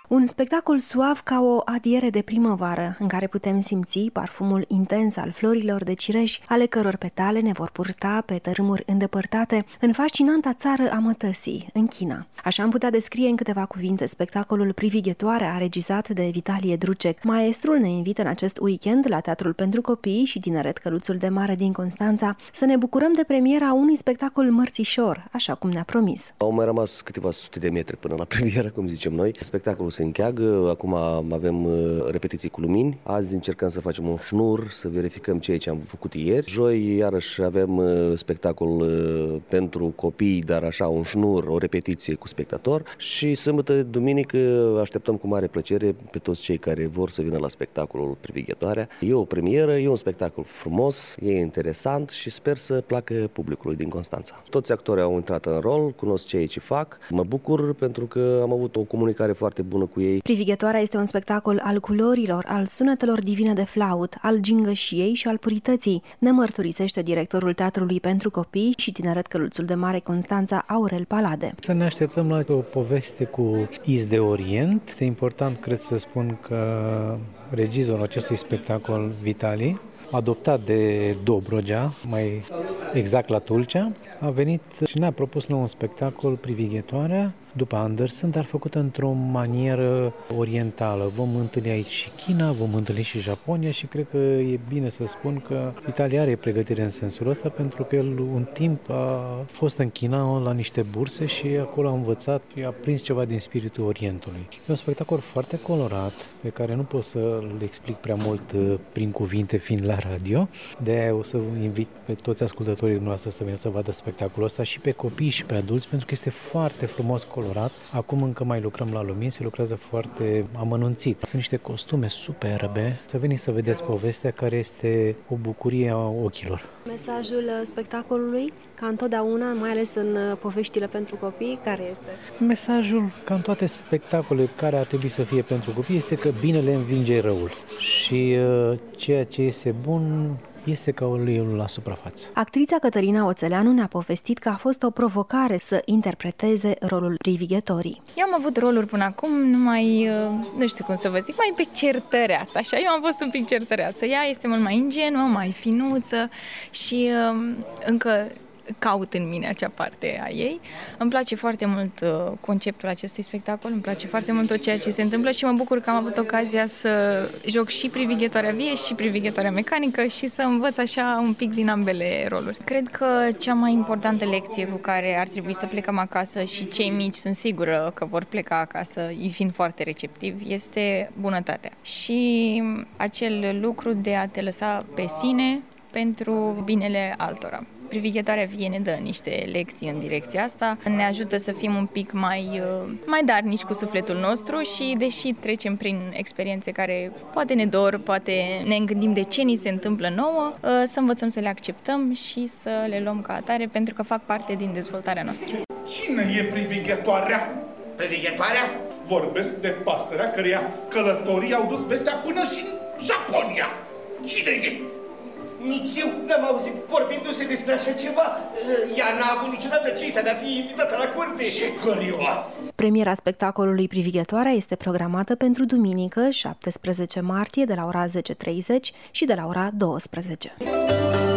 Un spectacol suav ca o adiere de primăvară, în care putem simți parfumul intens al florilor de cireș, ale căror petale ne vor purta pe tărâmuri îndepărtate în fascinanta țară a mătăsii, în China. Așa am putea descrie în câteva cuvinte spectacolul Privighetoarea, regizat de Vitalie Drucec. Maestrul ne invită în acest weekend la Teatrul pentru Copii și Tineret Căluțul de Mare din Constanța să ne bucurăm de premiera unui spectacol mărțișor, așa cum ne-a promis. Au mai rămas câteva sute de metri până la premieră, cum zicem noi. Spectacolul se încheagă, acum avem repetiții cu lumini. Azi încercăm să facem un șnur, să verificăm ceea ce am făcut ieri. Joi iarăși avem spectacol pentru copii, dar așa un șnur, o repetiție cu spectator. Și sâmbătă, duminică așteptăm cu mare plăcere pe toți cei care vor să vină la spectacolul Privighetoarea. E o premieră, e un spectacol frumos, e interesant și sper să placă publicului din Constanța. Toți actorii au intrat în rol, cunosc ceea ce fac. Mă bucur pentru că am avut o comunicare foarte bună cu ei. Privighetoarea este un spectacol al culorilor, al sunetelor divine de flaut, al gingășiei și al purității, ne mărturisește directorul Teatrului pentru Copii și Tineret Căluțul de Mare Constanța, Aurel Palade. Să ne așteptăm la o poveste cu iz de Orient. E important, cred să spun, că regizorul acestui spectacol, Vitalie, adoptat de Dobrogea, mai exact la Tulcea, a venit și ne-a propus nou un spectacol, Privighetoarea, după Andersen, dar făcut într-o manieră orientală. Vom întâlni aici și China, vom întâlni și Japonia și cred că e bine să spun că Italia are pregătire în sensul ăsta, pentru că el un timp a fost în China la niște burse și acolo a învățat și a prins ceva din spiritul Orientului. E un spectacol foarte colorat, pe care nu pot să-l explic prea mult prin cuvinte, fiind la radio. De-aia o să invit pe toți ascultătorii noastre să vină să vadă spectacolul ăsta, și pe copii și pe adulți, pentru că este foarte frumos colorat. Acum încă mai lucrăm la lumini, se lucrează foarte amănunțit. Sunt niște costume superbe. Să veniți să vedeți povestea, care este o bucurie a ochilor. Mesajul spectacolului, ca întotdeauna, mai ales în poveștile pentru copii, care este? Mesajul, ca în toate spectacolele care ar trebui să fie pentru copii, este că binele învinge răul și ceea ce este bun este ca uleiul la suprafață. Actrița Cătălina Oțeleanu ne-a povestit că a fost o provocare să interpreteze rolul Privighetorii. Eu am avut roluri până acum numai, nu știu cum să vă zic, mai pe certăreață, așa. Eu am fost un pic certăreață. Ea este mult mai ingenuă, mai finuță și încă caut în mine acea parte a ei. Îmi place foarte mult conceptul acestui spectacol, îmi place foarte mult tot ceea ce se întâmplă și mă bucur că am avut ocazia să joc și Privighetoarea vie și Privighetoarea mecanică și să învăț așa un pic din ambele roluri. Cred că cea mai importantă lecție cu care ar trebui să plecăm acasă, și cei mici sunt sigură că vor pleca acasă, ei fiind foarte receptivi, este bunătatea. Și acel lucru de a te lăsa pe sine pentru binele altora. Privighetoarea vie ne dă niște lecții în direcția asta, ne ajută să fim un pic mai darnici cu sufletul nostru și, deși trecem prin experiențe care poate ne dor, poate ne gândim de ce ni se întâmplă nouă, să învățăm să le acceptăm și să le luăm ca atare, pentru că fac parte din dezvoltarea noastră. Cine e Privighetoarea? Privighetoarea? Vorbesc de pasărea căreia călătorii au dus vestea până și în Japonia. Cine e? Nici eu n-am auzit vorbindu-se despre așa ceva. Ea n-a avut niciodată cinstea de a fi invitată la curte. Ce curios! Premiera spectacolului Privighetoarea este programată pentru duminică, 17 martie, de la ora 10:30 și de la ora 12.